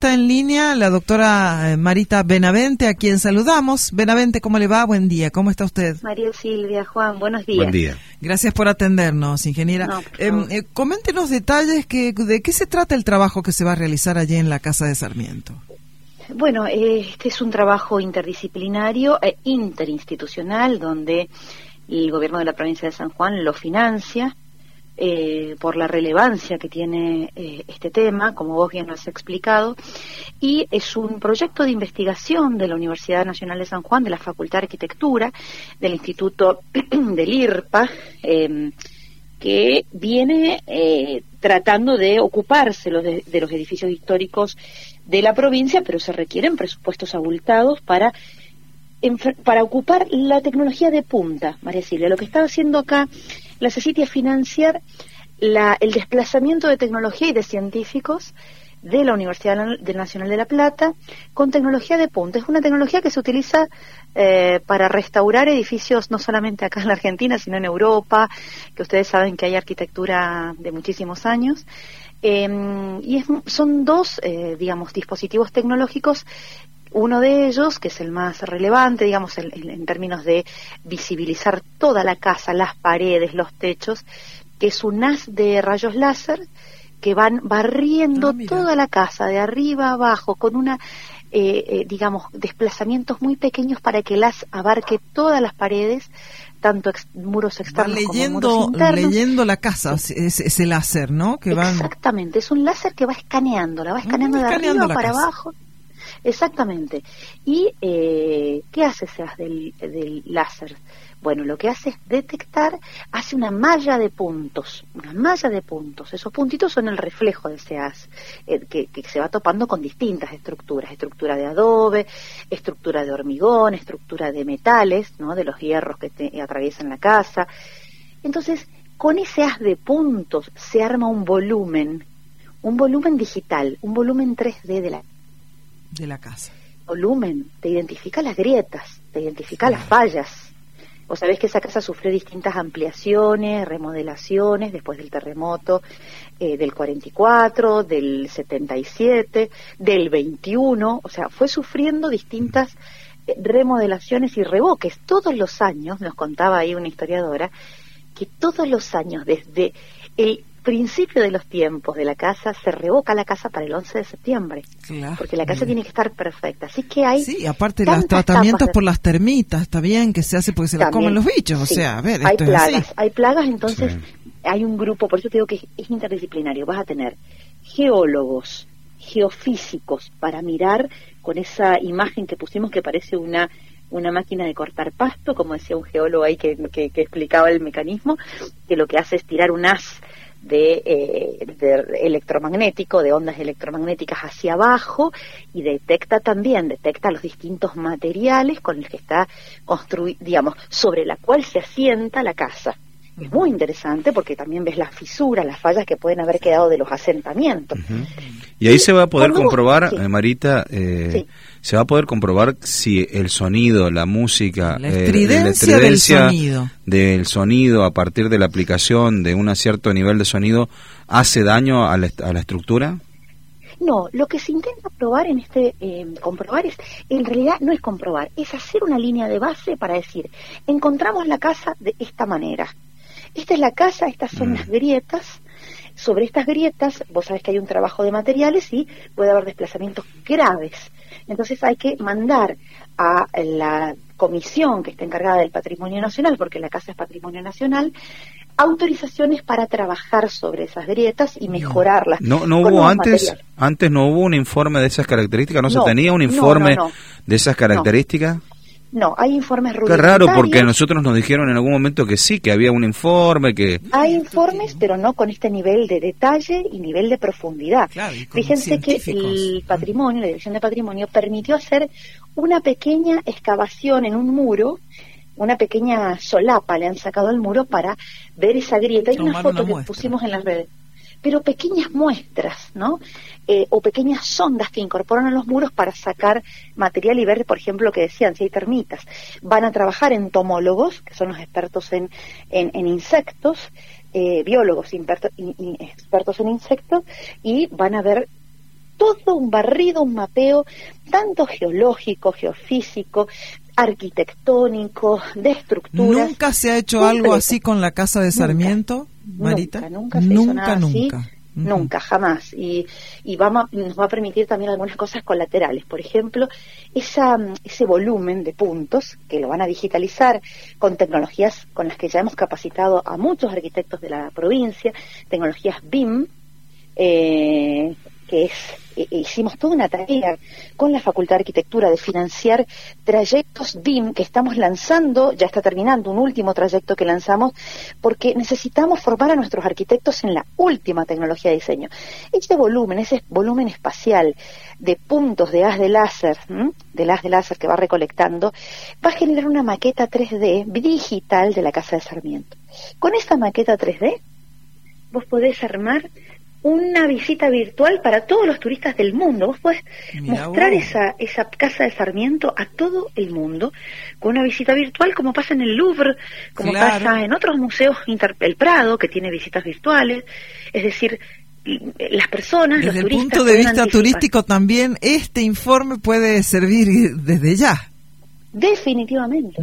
está en línea la doctora Marita Benavente, a quien saludamos. Benavente, ¿cómo le va? Buen día, ¿cómo está usted? María Silvia, Juan, buenos días. Buen día. Gracias por atendernos, ingeniera. No, coméntenos detalles, de qué se trata el trabajo que se va a realizar allí en la Casa de Sarmiento. Bueno, este es un trabajo interdisciplinario e interinstitucional donde el gobierno de la provincia de San Juan lo financia por la relevancia que tiene este tema, como vos bien lo has explicado, y es un proyecto de investigación de la Universidad Nacional de San Juan, de la Facultad de Arquitectura, del Instituto del IRPA, que viene tratando de ocuparse de los edificios históricos de la provincia, pero se requieren presupuestos abultados para ocupar la tecnología de punta, María Silvia. Lo que está haciendo acá la CECITI es financiar el desplazamiento de tecnología y de científicos de la Universidad Nacional de La Plata con tecnología de punta. Es una tecnología que se utiliza para restaurar edificios no solamente acá en la Argentina, sino en Europa, que ustedes saben que hay arquitectura de muchísimos años. Son dos, dispositivos tecnológicos. Uno de ellos, que es el más relevante, digamos, en términos de visibilizar toda la casa, las paredes, los techos, que es un haz de rayos láser que van barriendo toda la casa, de arriba a abajo, con desplazamientos muy pequeños para que el haz abarque todas las paredes, tanto muros externos como muros internos. Leyendo la casa, ese láser, ¿no? Exactamente, es un láser que va escaneando, la va escaneando de arriba para abajo. Exactamente. ¿Y qué hace ese haz del láser? Bueno, lo que hace es detectar, hace una malla de puntos. Esos puntitos son el reflejo de ese haz, que se va topando con distintas estructura de adobe, estructura de hormigón, estructura de metales, ¿no? De los hierros que atraviesan la casa. Entonces, con ese haz de puntos se arma un volumen digital, un volumen 3D de la casa. Volumen, te identifica las grietas, te identifica las fallas. Vos sabés que esa casa sufrió distintas ampliaciones, remodelaciones después del terremoto del 44, del 77, del 21, o sea, fue sufriendo distintas remodelaciones y revoques. Todos los años, nos contaba ahí una historiadora, que todos los años, desde el principio de los tiempos de la casa, se revoca la casa para el 11 de septiembre. Claro. Porque la casa tiene que estar perfecta. Así que hay... Sí, aparte los tratamientos por las termitas, está bien que se hace porque se las comen los bichos. Sí. O sea, a ver, esto hay plagas, entonces hay un grupo, por eso te digo que es interdisciplinario. Vas a tener geólogos, geofísicos, para mirar con esa imagen que pusimos que parece una máquina de cortar pasto, como decía un geólogo ahí que explicaba el mecanismo, que lo que hace es tirar un haz de electromagnético, de ondas electromagnéticas hacia abajo, y detecta los distintos materiales con los que está construido, sobre la cual se asienta la casa. Es muy interesante porque también ves las fisuras, las fallas que pueden haber quedado de los asentamientos. Y ahí se va a poder comprobar, Marita, se va a poder comprobar si el sonido, la música, la estridencia del sonido a partir de la aplicación de un cierto nivel de sonido hace daño a la estructura. No, lo que se intenta probar comprobar en realidad no es comprobar, es hacer una línea de base para decir, encontramos la casa de esta manera. Esta es la casa, estas son las grietas. Sobre estas grietas, vos sabés que hay un trabajo de materiales y puede haber desplazamientos graves. Entonces hay que mandar a la comisión que está encargada del Patrimonio Nacional, porque la casa es Patrimonio Nacional, autorizaciones para trabajar sobre esas grietas y mejorarlas. No hubo antes no hubo un informe de esas características, no se tenía un informe de esas características. No, hay informes rudimentarios. Qué raro, porque nosotros nos dijeron en algún momento que sí, que había un informe, que... Hay informes, pero no con este nivel de detalle y nivel de profundidad. Claro, fíjense que el patrimonio, la Dirección de Patrimonio, permitió hacer una pequeña excavación en un muro, una pequeña solapa le han sacado al muro para ver esa grieta. Hay una foto que pusimos en las redes. Pero pequeñas muestras, ¿no? O pequeñas sondas que incorporan a los muros para sacar material y ver, por ejemplo, lo que decían, si hay termitas. Van a trabajar entomólogos, que son los expertos en insectos, biólogos expertos en insectos, y van a ver todo un barrido, un mapeo, tanto geológico, geofísico, arquitectónico, de estructuras. ¿Nunca se ha hecho algo así con la Casa de Sarmiento, Marita? Nunca se hizo nada así. Nunca, jamás. Y nos va a permitir también algunas cosas colaterales. Por ejemplo, ese volumen de puntos que lo van a digitalizar con tecnologías con las que ya hemos capacitado a muchos arquitectos de la provincia, tecnologías BIM, hicimos toda una tarea con la Facultad de Arquitectura de financiar trayectos BIM que estamos lanzando, ya está terminando un último trayecto que lanzamos, porque necesitamos formar a nuestros arquitectos en la última tecnología de diseño. Ese volumen espacial de puntos de haz de láser, que va recolectando, va a generar una maqueta 3D digital de la Casa de Sarmiento. Con esa maqueta 3D, vos podés armar una visita virtual para todos los turistas del mundo. Vos podés mostrar esa Casa de Sarmiento a todo el mundo con una visita virtual, como pasa en el Louvre, como pasa en otros museos, el Prado, que tiene visitas virtuales. Es decir, las personas, desde los turistas... Desde el punto de vista turístico también, este informe puede servir desde ya. Definitivamente,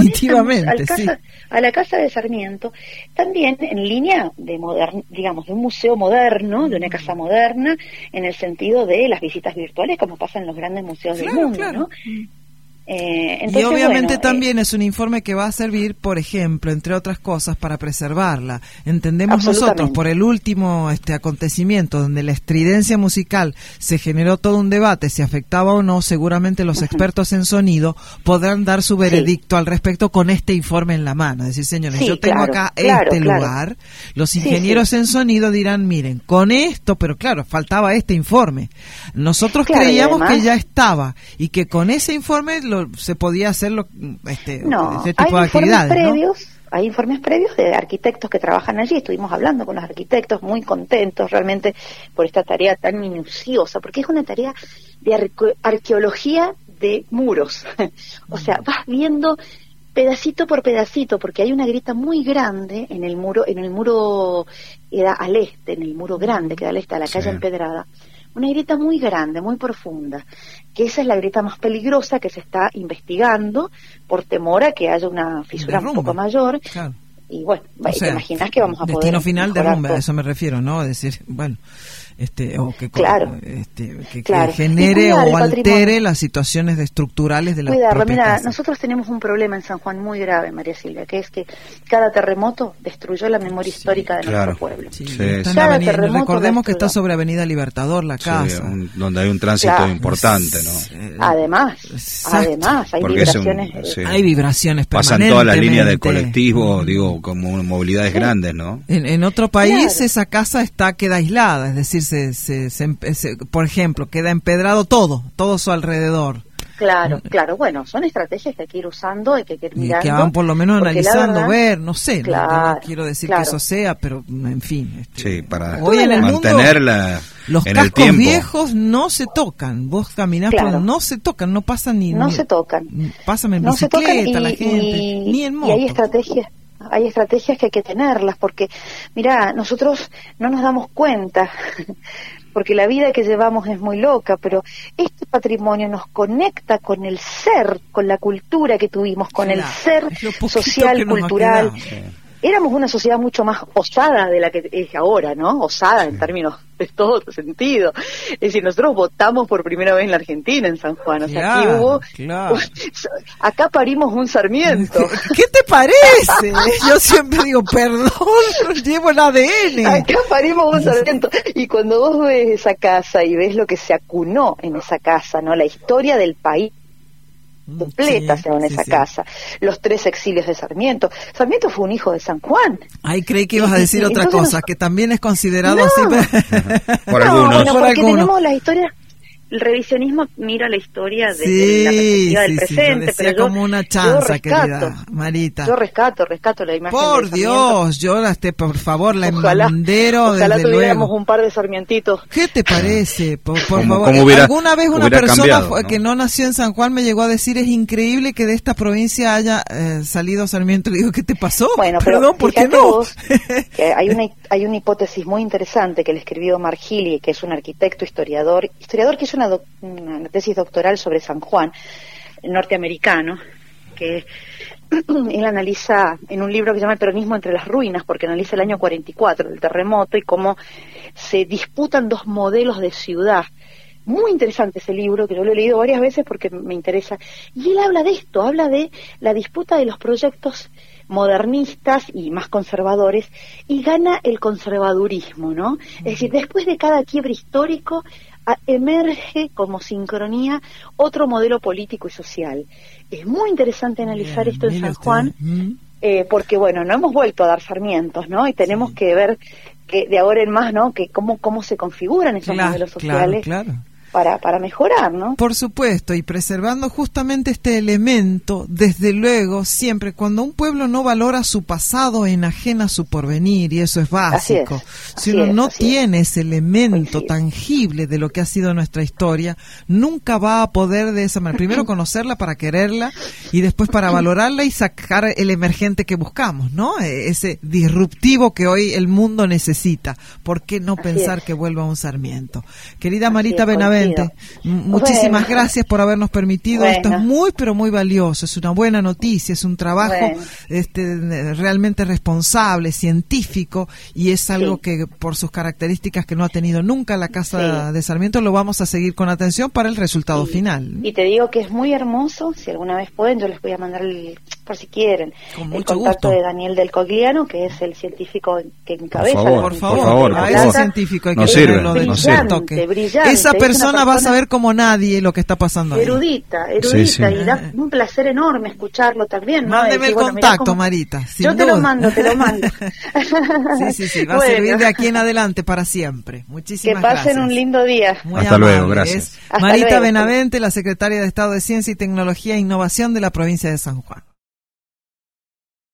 sí. A la Casa de Sarmiento, también en línea de un museo moderno, de una casa moderna, en el sentido de las visitas virtuales, como pasa en los grandes museos del mundo, ¿no? Entonces, y obviamente también es un informe que va a servir, por ejemplo, entre otras cosas, para preservarla. Entendemos nosotros, por el último acontecimiento donde la estridencia musical se generó todo un debate si afectaba o no, seguramente los expertos en sonido podrán dar su veredicto al respecto con este informe en la mano. Es decir, señores, yo tengo acá lugar, los ingenieros en sonido dirán, miren, con esto, pero claro, faltaba este informe. Nosotros creíamos que ya estaba y que con ese informe se podía hacer este tipo de actividades. Hay informes previos de arquitectos que trabajan allí. Estuvimos hablando con los arquitectos, muy contentos realmente por esta tarea tan minuciosa, porque es una tarea de arqueología de muros. O sea, vas viendo pedacito por pedacito, porque hay una grieta muy grande en el muro que da al este, en el muro grande que da al este, a la calle empedrada. Una grieta muy grande, muy profunda, que esa es la grieta más peligrosa que se está investigando por temor a que haya una fisura un poco mayor. Claro. Y bueno, te imaginas que vamos a poder... Destino final derrumbe, a eso me refiero, ¿no? Es decir, bueno... que genere o altere las situaciones estructurales de la propia casa. Nosotros tenemos un problema en San Juan muy grave, María Silvia, que es que cada terremoto destruyó la memoria histórica de nuestro pueblo. Recordemos que está sobre Avenida Libertador la casa, donde hay un tránsito importante, ¿no? Además hay vibraciones pasan todas las líneas de colectivo, como movilidades grandes, ¿no? En otro país esa casa queda aislada, es decir, por ejemplo, queda empedrado todo su alrededor. Claro, bueno, son estrategias que hay que ir usando, hay que ir mirando. Y que van por lo menos analizando, ver, no sé, no quiero decir que eso sea, pero en fin. Para mantenerla los en el cascos tiempo. Viejos no se tocan, vos caminás, pero no se tocan, no pasan No se tocan. Pásame en bicicleta la gente, ni en moto. Y hay estrategias que hay que tenerlas, porque, mirá, nosotros no nos damos cuenta, porque la vida que llevamos es muy loca, pero este patrimonio nos conecta con el ser, con la cultura que tuvimos, con el ser social, cultural. Éramos una sociedad mucho más osada de la que es ahora, ¿no? Osada en términos de todo otro sentido. Es decir, nosotros votamos por primera vez en la Argentina, en San Juan. O sea, aquí hubo... Acá parimos un Sarmiento. ¿Qué te parece? Yo siempre digo, perdón, llevo el ADN. Acá parimos un Sarmiento. Y cuando vos ves esa casa y ves lo que se acunó en esa casa, ¿no? La historia del país completa se da en esa casa. Los 3 exilios de Sarmiento. Sarmiento fue un hijo de San Juan. Ay, creí que ibas a decir otra cosa, que también es considerado así. Por algunos. Porque tenemos las revisionismo mira la historia desde la perspectiva del presente, lo decía como una chanza, querida Marita. Yo rescato la imagen. Por Dios, yo por favor, la embandero. Ojalá desde tuviéramos luego un par de sarmientitos. ¿Qué te parece? Por favor, alguna vez una persona cambiado, ¿no? que no nació en San Juan me llegó a decir, es increíble que de esta provincia haya salido Sarmiento. Le digo, ¿qué te pasó? Bueno, perdón, ¿por qué no? Vos, que hay una hipótesis muy interesante que le escribió Mark Healy, que es un arquitecto historiador que hizo una tesis doctoral sobre San Juan, norteamericano, que él analiza en un libro que se llama El peronismo entre las ruinas, porque analiza el año 44, el terremoto, y cómo se disputan dos modelos de ciudad. Muy interesante ese libro, que yo lo he leído varias veces porque me interesa. Y él habla de esto, habla de la disputa de los proyectos modernistas y más conservadores, y gana el conservadurismo, ¿no? Es decir, después de cada quiebre histórico emerge como sincronía otro modelo político y social. Es muy interesante analizar esto en San Juan, porque bueno, no hemos vuelto a dar sarmientos, ¿no? Y tenemos que ver que de ahora en más, ¿no? Que cómo se configuran esos modelos sociales. Claro. Para mejorar, ¿no? Por supuesto, y preservando justamente este elemento, desde luego, siempre, cuando un pueblo no valora su pasado, enajena su porvenir, y eso es básico. Si uno no tiene ese elemento tangible de lo que ha sido nuestra historia, nunca va a poder de esa manera, primero conocerla para quererla, y después para valorarla y sacar el emergente que buscamos, ¿no? Ese disruptivo que hoy el mundo necesita. ¿Por qué no pensar que vuelva un Sarmiento? Querida Marita Benavente, muchísimas gracias por habernos permitido. Esto es muy pero muy valioso, es una buena noticia, es un trabajo realmente responsable, científico, y es algo que por sus características que no ha tenido nunca la Casa de Sarmiento, lo vamos a seguir con atención para el resultado final. Y te digo que es muy hermoso, si alguna vez pueden, yo les voy a mandar por si quieren, el contacto de Daniel del Cogliano, que es el científico que encabeza. Por favor, a ese científico hay que tenerlo de brillante. Esa persona va a saber como nadie lo que está pasando erudita, y da un placer enorme escucharlo también, ¿no? Mándeme el contacto, Marita. Yo te lo mando. Sí, va a servir de aquí en adelante para siempre. Muchísimas gracias. Que pasen un lindo día. Hasta luego, gracias. Marita Benavente, la secretaria de Estado de Ciencia y Tecnología e Innovación de la provincia de San Juan.